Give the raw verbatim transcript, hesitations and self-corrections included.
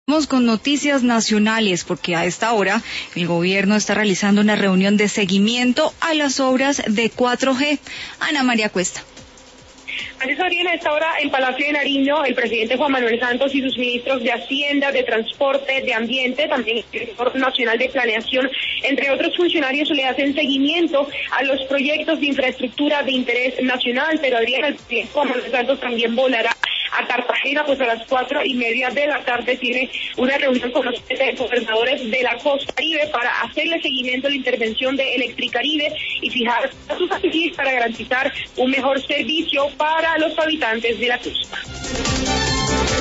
Vamos con noticias nacionales, porque a esta hora el gobierno está realizando una reunión de seguimiento a las obras de cuatro G. Ana María Cuesta. Así Sabrina, a esta hora en Palacio de Nariño, el presidente Juan Manuel Santos y sus ministros de Hacienda, de Transporte, de Ambiente, también el director nacional de Planeación, entre otros funcionarios, le hacen seguimiento a los proyectos de infraestructura de interés nacional. Pero Adriana, el presidente Juan Manuel Santos también volará a Cartagena, pues a las cuatro y media de la tarde tiene una reunión con los gobernadores de la costa caribe para hacerle seguimiento a la intervención de Electricaribe y fijar sus actividades para garantizar un mejor servicio para los habitantes de la costa.